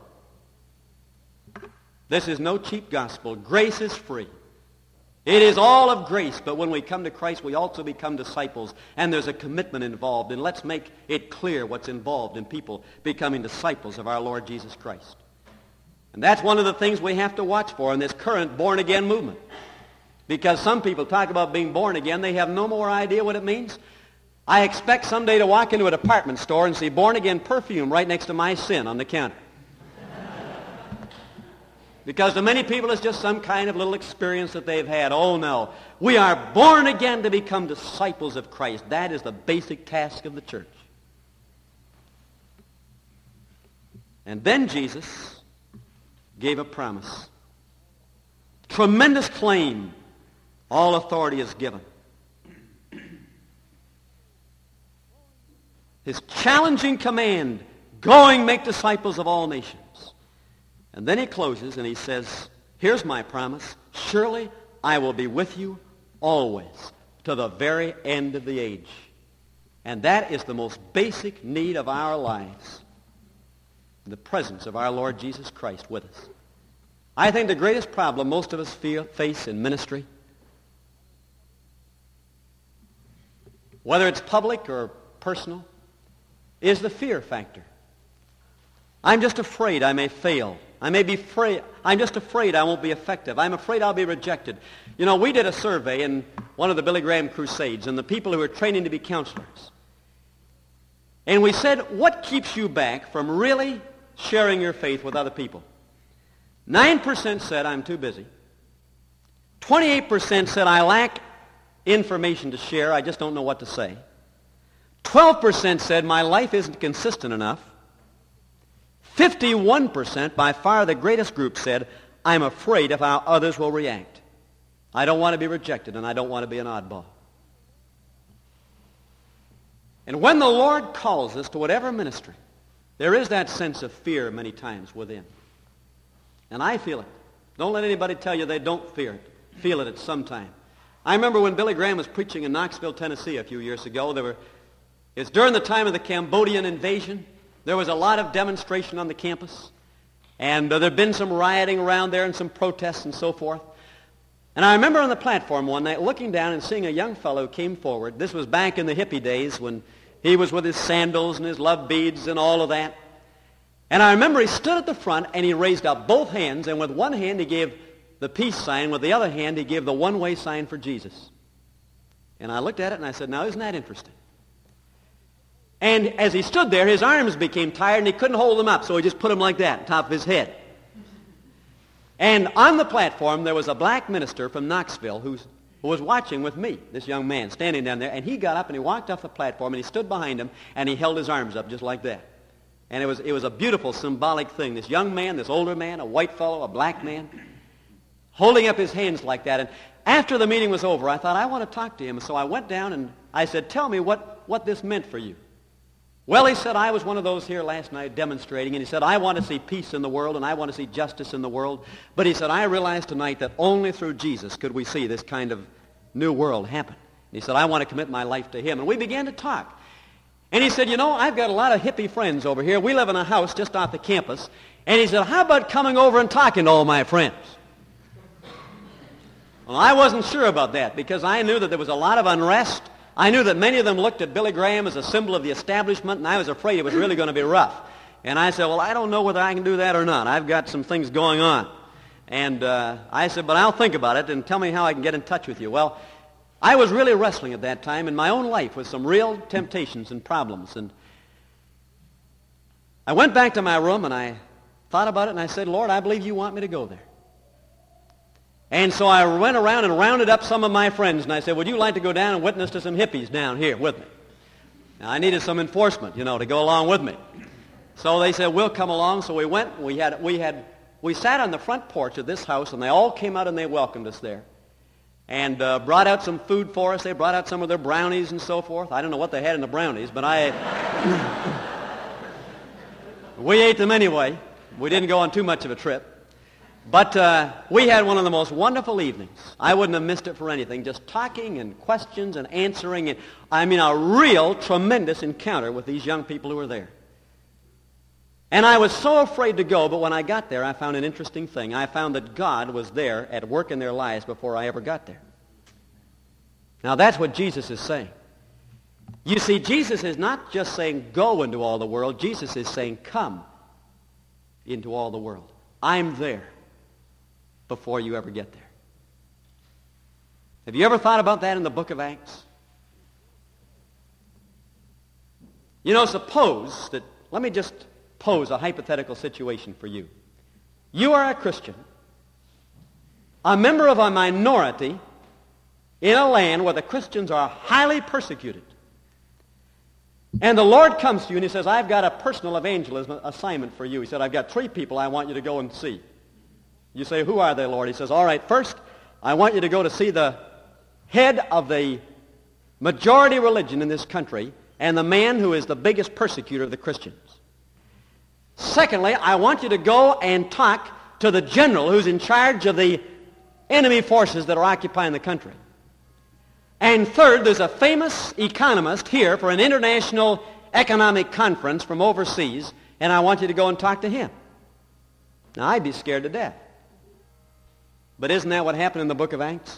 This is no cheap gospel. Grace is free. It is all of grace, but when we come to Christ, we also become disciples, and there's a commitment involved. And let's make it clear what's involved in people becoming disciples of our Lord Jesus Christ. And that's one of the things we have to watch for in this current born-again movement. Because some people talk about being born again, they have no more idea what it means. I expect someday to walk into a department store and see born-again perfume right next to my sin on the counter. Because to many people it's just some kind of little experience that they've had. Oh no, we are born again to become disciples of Christ. That is the basic task of the church. And then Jesus gave a promise. Tremendous claim. All authority is given. His challenging command, going make disciples of all nations. And then He closes and He says, here's my promise. Surely I will be with you always to the very end of the age. And that is the most basic need of our lives. The presence of our Lord Jesus Christ with us. I think the greatest problem most of us feel, face in ministry, whether it's public or personal, is the fear factor. I'm just afraid I may fail. I may be afraid. I'm just afraid I won't be effective. I'm afraid I'll be rejected. You know, we did a survey in one of the Billy Graham Crusades, and the people who were training to be counselors. And we said, what keeps you back from really sharing your faith with other people? nine percent said, I'm too busy. twenty-eight percent said, I lack information to share, I just don't know what to say. twelve percent said, my life isn't consistent enough. fifty-one percent, by far the greatest group, said, I'm afraid of how others will react. I don't want to be rejected, and I don't want to be an oddball. And when the Lord calls us to whatever ministry, there is that sense of fear many times within. And I feel it. Don't let anybody tell you they don't fear it. Feel it at some time. I remember when Billy Graham was preaching in Knoxville, Tennessee a few years ago. There were, it's during the time of the Cambodian invasion. There was a lot of demonstration on the campus. And uh, there had been some rioting around there and some protests and so forth. And I remember on the platform one night looking down and seeing a young fellow who came forward. This was back in the hippie days when he was with his sandals and his love beads and all of that. And I remember he stood at the front and he raised up both hands, and with one hand he gave the peace sign, with the other hand he gave the one-way sign for Jesus. And I looked at it and I said, now isn't that interesting? And as he stood there, his arms became tired and he couldn't hold them up, so he just put them like that on top of his head. And on the platform there was a black minister from Knoxville who's, who was watching with me, this young man, standing down there, and he got up and he walked off the platform and he stood behind him and he held his arms up just like that. And it was, it was a beautiful symbolic thing. This young man, this older man, a white fellow, a black man, holding up his hands like that. And after the meeting was over, I thought, I want to talk to him. So I went down and I said, tell me what, what this meant for you. Well, he said, I was one of those here last night demonstrating, and he said, I want to see peace in the world, and I want to see justice in the world. But he said, I realized tonight that only through Jesus could we see this kind of new world happen. And he said, I want to commit my life to him. And we began to talk. And he said, you know, I've got a lot of hippie friends over here. We live in a house just off the campus. And he said, how about coming over and talking to all my friends? Well, I wasn't sure about that because I knew that there was a lot of unrest. I knew that many of them looked at Billy Graham as a symbol of the establishment, and I was afraid it was really going to be rough. And I said, well, I don't know whether I can do that or not. I've got some things going on. And uh, I said, but I'll think about it and tell me how I can get in touch with you. Well, I was really wrestling at that time in my own life with some real temptations and problems. And I went back to my room and I thought about it and I said, Lord, I believe you want me to go there. And so I went around and rounded up some of my friends, and I said, would you like to go down and witness to some hippies down here with me? Now, I needed some enforcement, you know, to go along with me. So they said, we'll come along. So we went. We had, we had, we sat on the front porch of this house, and they all came out and they welcomed us there. And uh, brought out some food for us. They brought out some of their brownies and so forth. I don't know what they had in the brownies, but I... we ate them anyway. We didn't go on too much of a trip. But uh, we had one of the most wonderful evenings. I wouldn't have missed it for anything. Just talking and questions and answering. And I mean, a real tremendous encounter with these young people who were there. And I was so afraid to go, but when I got there, I found an interesting thing. I found that God was there at work in their lives before I ever got there. Now, that's what Jesus is saying. You see, Jesus is not just saying, go into all the world. Jesus is saying, come into all the world. I'm there before you ever get there. Have you ever thought about that in the book of Acts? You know, suppose that, let me just pose a hypothetical situation for you. You are a Christian, a member of a minority in a land where the Christians are highly persecuted. And the Lord comes to you and he says, I've got a personal evangelism assignment for you. He said, I've got three people I want you to go and see. You say, who are they, Lord? He says, all right, first, I want you to go to see the head of the majority religion in this country and the man who is the biggest persecutor of the Christians. Secondly, I want you to go and talk to the general who's in charge of the enemy forces that are occupying the country. And third, there's a famous economist here for an international economic conference from overseas, and I want you to go and talk to him. Now, I'd be scared to death. But isn't that what happened in the book of Acts?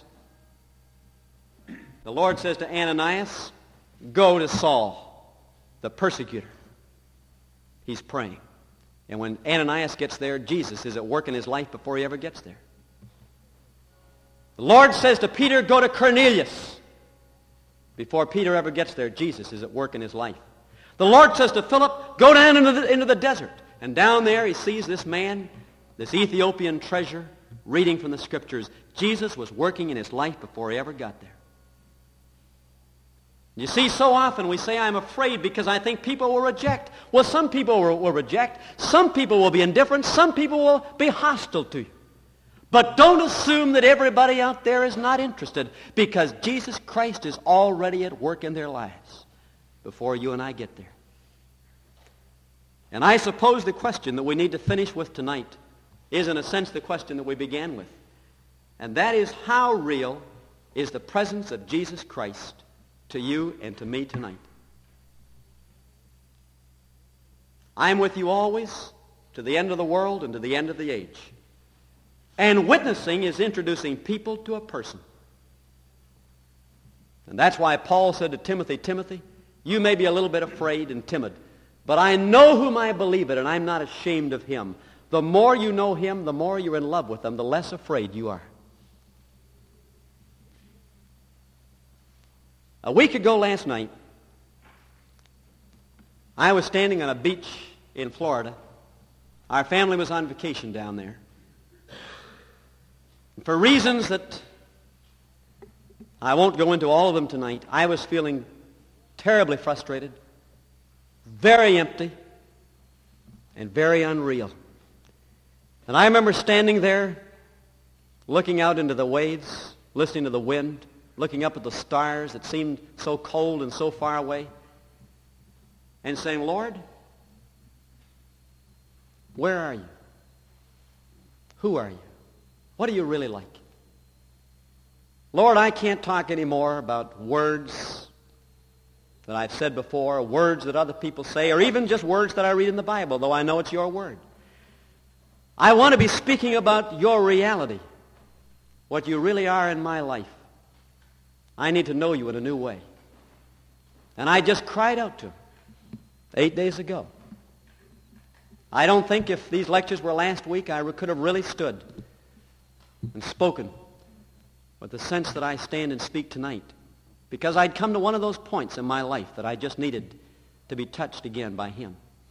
The Lord says to Ananias, go to Saul, the persecutor. He's praying. And when Ananias gets there, Jesus is at work in his life before he ever gets there. The Lord says to Peter, go to Cornelius. Before Peter ever gets there, Jesus is at work in his life. The Lord says to Philip, go down into the, into the desert. And down there he sees this man this Ethiopian treasure, reading from the Scriptures. Jesus was working in his life before he ever got there. You see, so often we say, I'm afraid because I think people will reject. Well, some people will, will reject. Some people will be indifferent. Some people will be hostile to you. But don't assume that everybody out there is not interested, because Jesus Christ is already at work in their lives before you and I get there. And I suppose the question that we need to finish with tonight is, in a sense, the question that we began with. And that is, how real is the presence of Jesus Christ to you and to me tonight? I'm with you always, to the end of the world and to the end of the age. And witnessing is introducing people to a person. And that's why Paul said to Timothy, Timothy, you may be a little bit afraid and timid, but I know whom I believe in, and I'm not ashamed of him. The more you know him, the more you're in love with him, the less afraid you are. A week ago last night, I was standing on a beach in Florida. Our family was on vacation down there. For reasons that I won't go into all of them tonight, I was feeling terribly frustrated, very empty, and very unreal. And I remember standing there, looking out into the waves, listening to the wind, looking up at the stars that seemed so cold and so far away, and saying, Lord, where are you? Who are you? What are you really like? Lord, I can't talk anymore about words that I've said before, words that other people say, or even just words that I read in the Bible, though I know it's your word. I want to be speaking about your reality, what you really are in my life. I need to know you in a new way. And I just cried out to him eight days ago. I don't think if these lectures were last week, I could have really stood and spoken with the sense that I stand and speak tonight, because I'd come to one of those points in my life that I just needed to be touched again by him.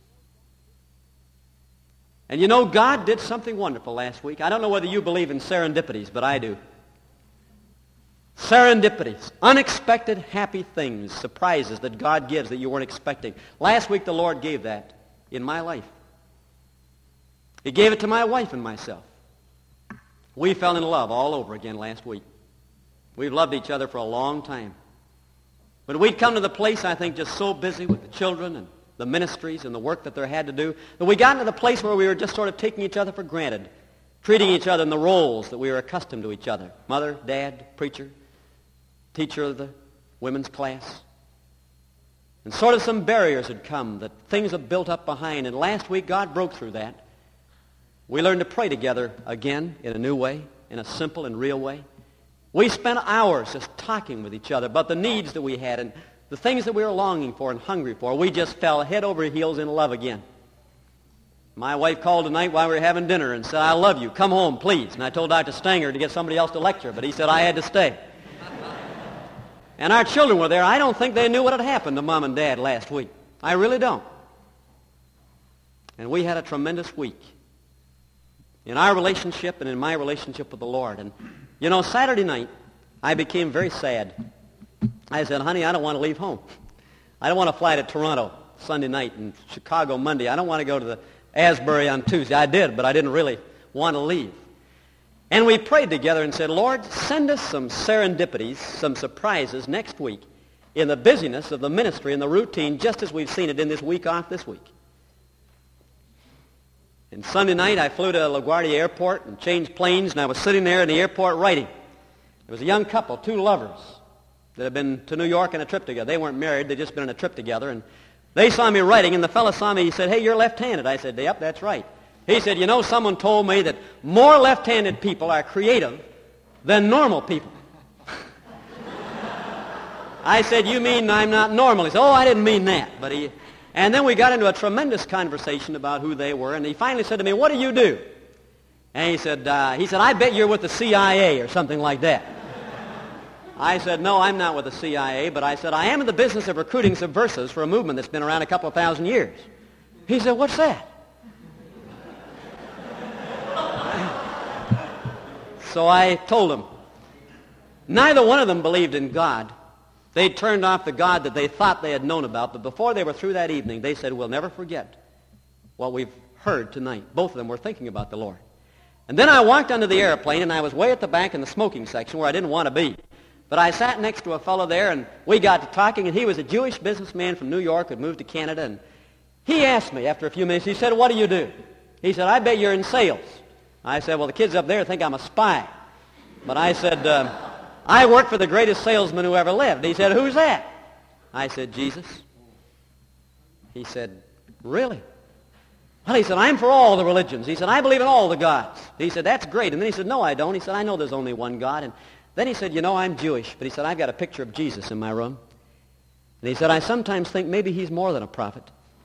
And you know, God did something wonderful last week. I don't know whether you believe in serendipities, but I do. Serendipities, unexpected happy things, surprises that God gives that you weren't expecting. Last week the Lord gave that in my life. He gave it to my wife and myself. We fell in love all over again last week. We've loved each other for a long time. But we'd come to the place, I think, just so busy with the children and the ministries and the work that there had to do, that we got into the place where we were just sort of taking each other for granted, treating each other in the roles that we were accustomed to each other. Mother, dad, preacher, teacher of the women's class. And sort of some barriers had come, that things had built up behind. And last week, God broke through that. We learned to pray together again in a new way, in a simple and real way. We spent hours just talking with each other about the needs that we had and the things that we were longing for and hungry for. We just fell head over heels in love again. My wife called tonight while we were having dinner and said, I love you. Come home, please. And I told Doctor Stanger to get somebody else to lecture, but he said I had to stay. And our children were there. I don't think they knew what had happened to Mom and Dad last week. I really don't. And we had a tremendous week in our relationship and in my relationship with the Lord. And, you know, Saturday night, I became very sad. I said, honey, I don't want to leave home. I don't want to fly to Toronto Sunday night and Chicago Monday. I don't want to go to the Asbury on Tuesday. I did, but I didn't really want to leave. And we prayed together and said, Lord, send us some serendipities, some surprises next week in the busyness of the ministry and the routine, just as we've seen it in this week off this week. And Sunday night, I flew to LaGuardia Airport and changed planes, and I was sitting there in the airport writing. There was a young couple, two lovers, that had been to New York on a trip together. They weren't married, they'd just been on a trip together, and they saw me writing, and the fellow saw me, he said, hey, you're left-handed. I said, yep, that's right. He said, you know, someone told me that more left-handed people are creative than normal people. I said, you mean I'm not normal? He said, oh, I didn't mean that. But he, and then we got into a tremendous conversation about who they were, and he finally said to me, what do you do? And he said, uh, he said, I bet you're with the C I A or something like that. I said, no, I'm not with the C I A, but I said, I am in the business of recruiting subversives for a movement that's been around a couple of thousand years. He said, what's that? So I told them. Neither one of them believed in God. They turned off the God that they thought they had known about, but before they were through that evening, they said, we'll never forget what we've heard tonight. Both of them were thinking about the Lord. And then I walked onto the airplane, and I was way at the back in the smoking section where I didn't want to be. But I sat next to a fellow there, and we got to talking, and he was a Jewish businessman from New York who had moved to Canada, and he asked me after a few minutes, he said, what do you do? He said, I bet you're in sales. I said, well, the kids up there think I'm a spy. But I said, uh, I work for the greatest salesman who ever lived. He said, who's that? I said, Jesus. He said, really? Well, he said, I'm for all the religions. He said, I believe in all the gods. He said, that's great. And then he said, no, I don't. He said, I know there's only one God. And then he said, you know, I'm Jewish. But he said, I've got a picture of Jesus in my room. And he said, I sometimes think maybe he's more than a prophet.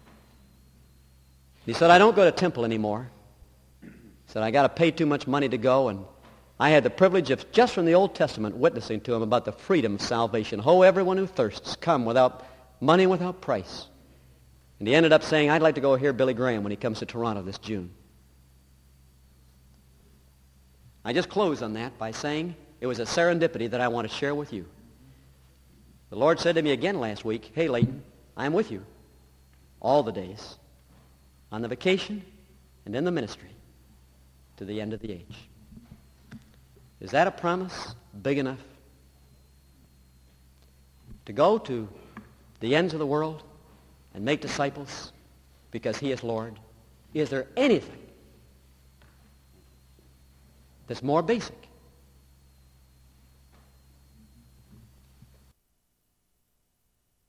He said, I don't go to temple anymore. He said, I got to pay too much money to go, and I had the privilege of, just from the Old Testament, witnessing to him about the freedom of salvation. Ho, everyone who thirsts, come without money and without price. And he ended up saying, I'd like to go hear Billy Graham when he comes to Toronto this June. I just close on that by saying it was a serendipity that I want to share with you. The Lord said to me again last week, hey, Leighton, I'm with you all the days, on the vacation and in the ministry, to the end of the age. Is that a promise big enough to go to the ends of the world and make disciples because he is Lord? Is there anything that's more basic